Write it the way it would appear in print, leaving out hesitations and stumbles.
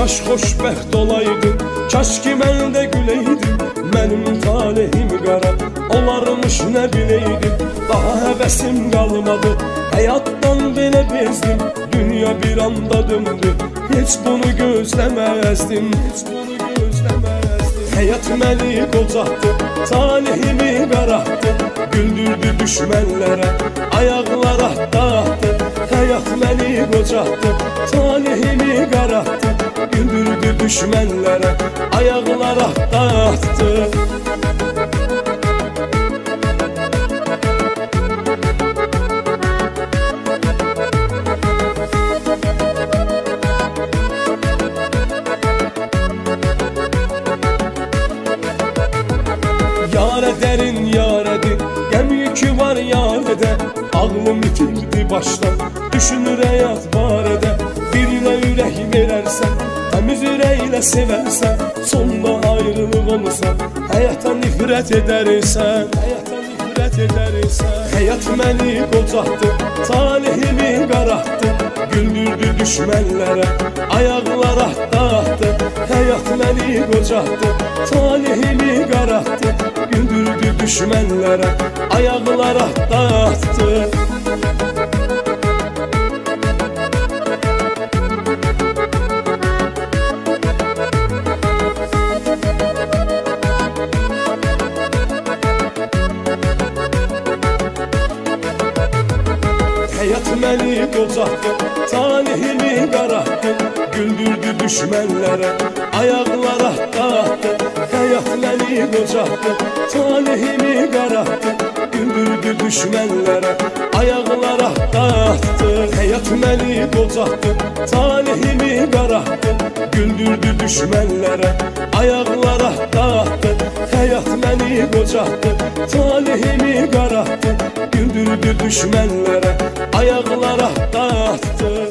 Kaş xoşbəxt olaydım, kaş ki mən də güləydim. Mənim talihim qara olarmış nə biləydim. Daha həvəsim qalmadı, həyatdan belə bezdim. Dünya bir anda döndü, heç bunu gözləməzdim. Həyat məni qocatdı, talihimi qaratdı. Güldürdü düşmənlərə, ayaqlara dağıtdı. Həyat məni qocatdı, talihimi qaratdı. Güldürdü düşmənlərə, ayaqlara dağıtdı. Yare derin yaredir, qəm yükü var yarədə. Ağlım itirdi başdan, düşünür həyat barədə. Birinə ürək verərsən, təmiz ürəklə sevərsən. Sonda ayrılıq olsa, həyata nifrət edərsən. Həyat məni qocatdı, talihimi qaratdı. Güldürdü düşmənlərə, ayaqlara dağıtdı. Həyat məni qocatdı, talihimi qaratdı. Güldürdü düşmənlərə, ayaqlara dağıtdı. Həyat məni qocatdı, talihimi qaratdı. Güldürdü düşmənlərə, ayaqlara dağıtdı. Həyat məni qocatdı, talihimi qaratdı. Güldürdü düşmənlərə, ayaqlara dağıtdı. Həyat məni qocatdı, talihimi qaratdı. Güldürdü düşmənlərə, ayaqlara dağıtdı. Həyat məni qocatdı, talihimi qaratdı. Güldürdü düşmənlərə, ayaqlara dağıtdı.